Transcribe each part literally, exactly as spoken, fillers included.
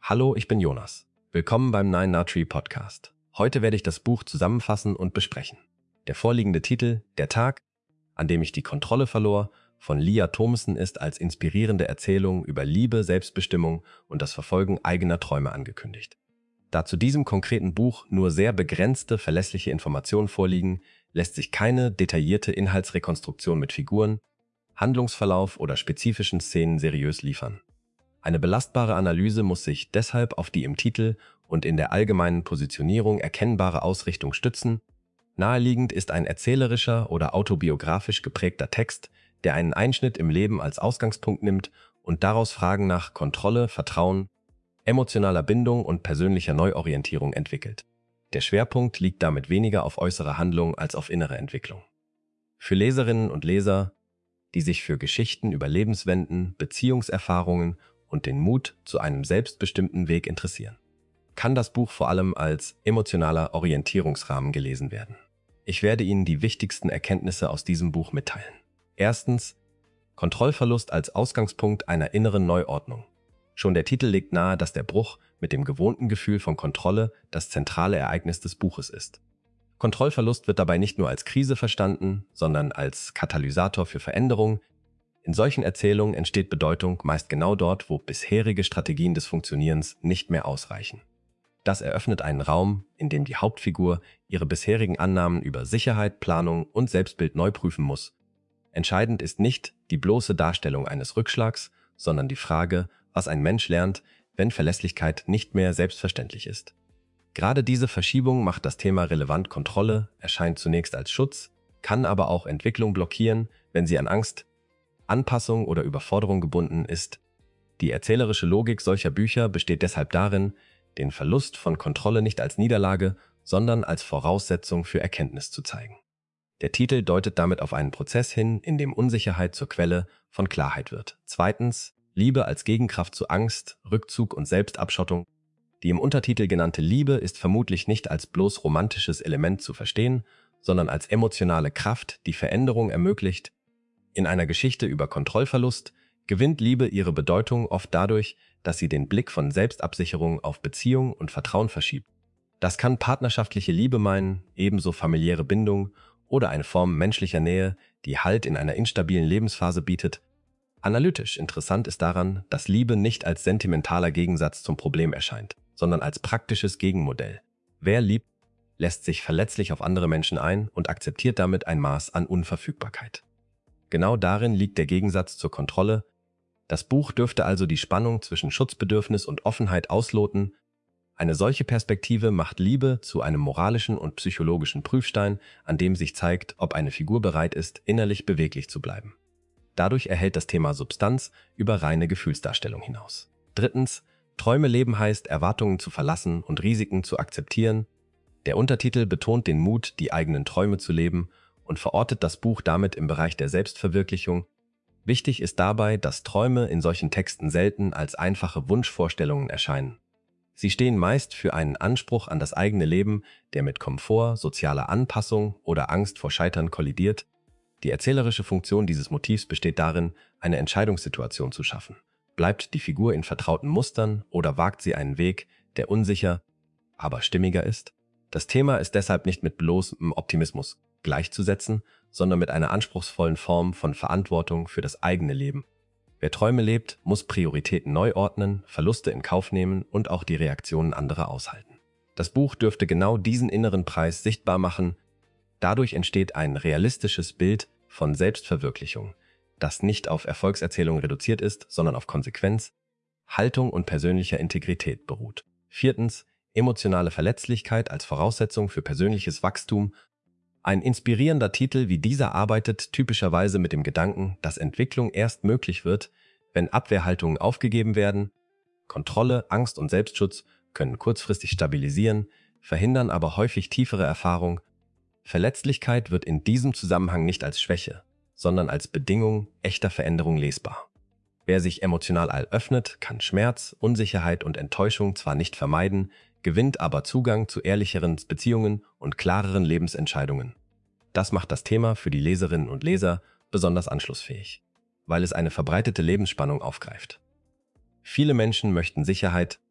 Hallo, ich bin Jonas. Willkommen beim Nine Nut Tree Podcast. Heute werde ich das Buch zusammenfassen und besprechen. Der vorliegende Titel, Der Tag, an dem ich die Kontrolle verlor, von Leah Thomason ist als inspirierende Erzählung über Liebe, Selbstbestimmung und das Verfolgen eigener Träume angekündigt. Da zu diesem konkreten Buch nur sehr begrenzte verlässliche Informationen vorliegen, lässt sich keine detaillierte Inhaltsrekonstruktion mit Figuren, Handlungsverlauf oder spezifischen Szenen seriös liefern. Eine belastbare Analyse muss sich deshalb auf die im Titel und in der allgemeinen Positionierung erkennbare Ausrichtung stützen. Naheliegend ist ein erzählerischer oder autobiografisch geprägter Text, der einen Einschnitt im Leben als Ausgangspunkt nimmt und daraus Fragen nach Kontrolle, Vertrauen, emotionaler Bindung und persönlicher Neuorientierung entwickelt. Der Schwerpunkt liegt damit weniger auf äußere Handlung als auf innere Entwicklung. Für Leserinnen und Leser, die sich für Geschichten über Lebenswenden, Beziehungserfahrungen und den Mut zu einem selbstbestimmten Weg interessieren, kann das Buch vor allem als emotionaler Orientierungsrahmen gelesen werden. Ich werde Ihnen die wichtigsten Erkenntnisse aus diesem Buch mitteilen. Erstens, Kontrollverlust als Ausgangspunkt einer inneren Neuordnung. Schon der Titel legt nahe, dass der Bruch mit dem gewohnten Gefühl von Kontrolle das zentrale Ereignis des Buches ist. Kontrollverlust wird dabei nicht nur als Krise verstanden, sondern als Katalysator für Veränderung. In solchen Erzählungen entsteht Bedeutung meist genau dort, wo bisherige Strategien des Funktionierens nicht mehr ausreichen. Das eröffnet einen Raum, in dem die Hauptfigur ihre bisherigen Annahmen über Sicherheit, Planung und Selbstbild neu prüfen muss. Entscheidend ist nicht die bloße Darstellung eines Rückschlags, sondern die Frage, was ein Mensch lernt, wenn Verlässlichkeit nicht mehr selbstverständlich ist. Gerade diese Verschiebung macht das Thema relevant. Kontrolle erscheint zunächst als Schutz, kann aber auch Entwicklung blockieren, wenn sie an Angst, Anpassung oder Überforderung gebunden ist. Die erzählerische Logik solcher Bücher besteht deshalb darin, den Verlust von Kontrolle nicht als Niederlage, sondern als Voraussetzung für Erkenntnis zu zeigen. Der Titel deutet damit auf einen Prozess hin, in dem Unsicherheit zur Quelle von Klarheit wird. Zweitens, Liebe als Gegenkraft zu Angst, Rückzug und Selbstabschottung. Die im Untertitel genannte Liebe ist vermutlich nicht als bloß romantisches Element zu verstehen, sondern als emotionale Kraft, die Veränderung ermöglicht. In einer Geschichte über Kontrollverlust gewinnt Liebe ihre Bedeutung oft dadurch, dass sie den Blick von Selbstabsicherung auf Beziehung und Vertrauen verschiebt. Das kann partnerschaftliche Liebe meinen, ebenso familiäre Bindung oder eine Form menschlicher Nähe, die Halt in einer instabilen Lebensphase bietet. Analytisch interessant ist daran, dass Liebe nicht als sentimentaler Gegensatz zum Problem erscheint, sondern als praktisches Gegenmodell. Wer liebt, lässt sich verletzlich auf andere Menschen ein und akzeptiert damit ein Maß an Unverfügbarkeit. Genau darin liegt der Gegensatz zur Kontrolle. Das Buch dürfte also die Spannung zwischen Schutzbedürfnis und Offenheit ausloten. Eine solche Perspektive macht Liebe zu einem moralischen und psychologischen Prüfstein, an dem sich zeigt, ob eine Figur bereit ist, innerlich beweglich zu bleiben. Dadurch erhält das Thema Substanz über reine Gefühlsdarstellung hinaus. Drittens, Träume leben heißt, Erwartungen zu verlassen und Risiken zu akzeptieren. Der Untertitel betont den Mut, die eigenen Träume zu leben und verortet das Buch damit im Bereich der Selbstverwirklichung. Wichtig ist dabei, dass Träume in solchen Texten selten als einfache Wunschvorstellungen erscheinen. Sie stehen meist für einen Anspruch an das eigene Leben, der mit Komfort, sozialer Anpassung oder Angst vor Scheitern kollidiert. Die erzählerische Funktion dieses Motivs besteht darin, eine Entscheidungssituation zu schaffen. Bleibt die Figur in vertrauten Mustern oder wagt sie einen Weg, der unsicher, aber stimmiger ist? Das Thema ist deshalb nicht mit bloßem Optimismus gleichzusetzen, sondern mit einer anspruchsvollen Form von Verantwortung für das eigene Leben. Wer Träume lebt, muss Prioritäten neu ordnen, Verluste in Kauf nehmen und auch die Reaktionen anderer aushalten. Das Buch dürfte genau diesen inneren Preis sichtbar machen. Dadurch entsteht ein realistisches Bild von Selbstverwirklichung, das nicht auf Erfolgserzählungen reduziert ist, sondern auf Konsequenz, Haltung und persönlicher Integrität beruht. Viertens, emotionale Verletzlichkeit als Voraussetzung für persönliches Wachstum. Ein inspirierender Titel wie dieser arbeitet typischerweise mit dem Gedanken, dass Entwicklung erst möglich wird, wenn Abwehrhaltungen aufgegeben werden. Kontrolle, Angst und Selbstschutz können kurzfristig stabilisieren, verhindern aber häufig tiefere Erfahrung. Verletzlichkeit wird in diesem Zusammenhang nicht als Schwäche, sondern als Bedingung echter Veränderung lesbar. Wer sich emotional öffnet, kann Schmerz, Unsicherheit und Enttäuschung zwar nicht vermeiden, gewinnt aber Zugang zu ehrlicheren Beziehungen und klareren Lebensentscheidungen. Das macht das Thema für die Leserinnen und Leser besonders anschlussfähig, weil es eine verbreitete Lebensspannung aufgreift. Viele Menschen möchten Sicherheit,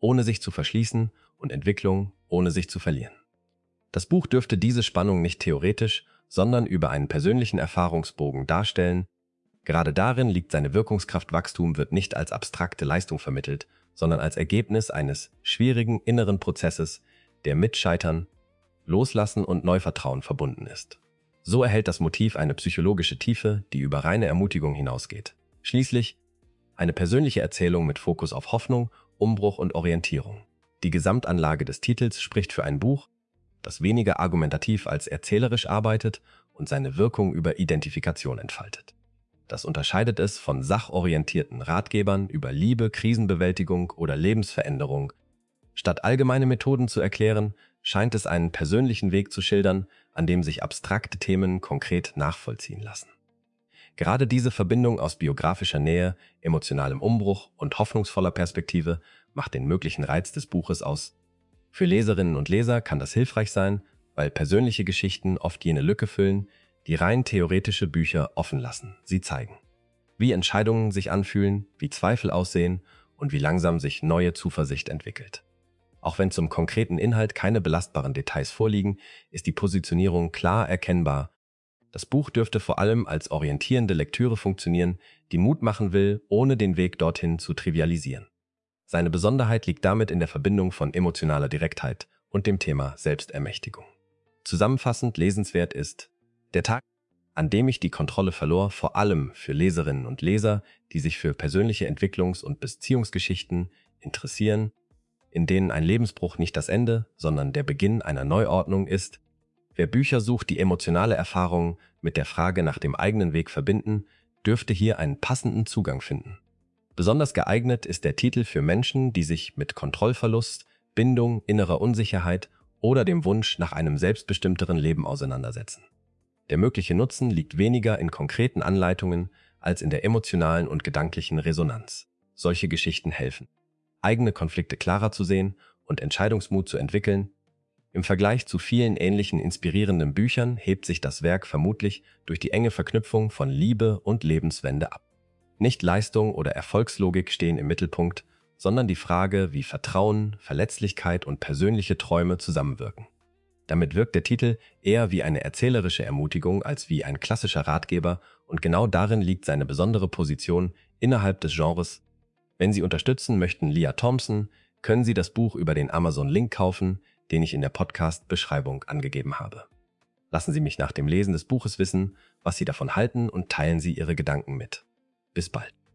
ohne sich zu verschließen und Entwicklung, ohne sich zu verlieren. Das Buch dürfte diese Spannung nicht theoretisch, sondern über einen persönlichen Erfahrungsbogen darstellen. Gerade darin liegt seine Wirkungskraft. Wachstum wird nicht als abstrakte Leistung vermittelt, sondern als Ergebnis eines schwierigen inneren Prozesses, der mit Scheitern, Loslassen und Neuvertrauen verbunden ist. So erhält das Motiv eine psychologische Tiefe, die über reine Ermutigung hinausgeht. Schließlich eine persönliche Erzählung mit Fokus auf Hoffnung, Umbruch und Orientierung. Die Gesamtanlage des Titels spricht für ein Buch, das weniger argumentativ als erzählerisch arbeitet und seine Wirkung über Identifikation entfaltet. Das unterscheidet es von sachorientierten Ratgebern über Liebe, Krisenbewältigung oder Lebensveränderung. Statt allgemeine Methoden zu erklären, scheint es einen persönlichen Weg zu schildern, an dem sich abstrakte Themen konkret nachvollziehen lassen. Gerade diese Verbindung aus biografischer Nähe, emotionalem Umbruch und hoffnungsvoller Perspektive macht den möglichen Reiz des Buches aus. Für Leserinnen und Leser kann das hilfreich sein, weil persönliche Geschichten oft jene Lücke füllen, die rein theoretische Bücher offen lassen. Sie zeigen, wie Entscheidungen sich anfühlen, wie Zweifel aussehen und wie langsam sich neue Zuversicht entwickelt. Auch wenn zum konkreten Inhalt keine belastbaren Details vorliegen, ist die Positionierung klar erkennbar. Das Buch dürfte vor allem als orientierende Lektüre funktionieren, die Mut machen will, ohne den Weg dorthin zu trivialisieren. Seine Besonderheit liegt damit in der Verbindung von emotionaler Direktheit und dem Thema Selbstermächtigung. Zusammenfassend lesenswert ist Der Tag, an dem ich die Kontrolle verlor, vor allem für Leserinnen und Leser, die sich für persönliche Entwicklungs- und Beziehungsgeschichten interessieren, in denen ein Lebensbruch nicht das Ende, sondern der Beginn einer Neuordnung ist. Wer Bücher sucht, die emotionale Erfahrungen mit der Frage nach dem eigenen Weg verbinden, dürfte hier einen passenden Zugang finden. Besonders geeignet ist der Titel für Menschen, die sich mit Kontrollverlust, Bindung, innerer Unsicherheit oder dem Wunsch nach einem selbstbestimmteren Leben auseinandersetzen. Der mögliche Nutzen liegt weniger in konkreten Anleitungen als in der emotionalen und gedanklichen Resonanz. Solche Geschichten helfen, eigene Konflikte klarer zu sehen und Entscheidungsmut zu entwickeln. Im Vergleich zu vielen ähnlichen inspirierenden Büchern hebt sich das Werk vermutlich durch die enge Verknüpfung von Liebe und Lebenswende ab. Nicht Leistung oder Erfolgslogik stehen im Mittelpunkt, sondern die Frage, wie Vertrauen, Verletzlichkeit und persönliche Träume zusammenwirken. Damit wirkt der Titel eher wie eine erzählerische Ermutigung als wie ein klassischer Ratgeber, und genau darin liegt seine besondere Position innerhalb des Genres. Wenn Sie unterstützen möchten Leah Thompson, können Sie das Buch über den Amazon-Link kaufen, den ich in der Podcast-Beschreibung angegeben habe. Lassen Sie mich nach dem Lesen des Buches wissen, was Sie davon halten, und teilen Sie Ihre Gedanken mit. Bis bald.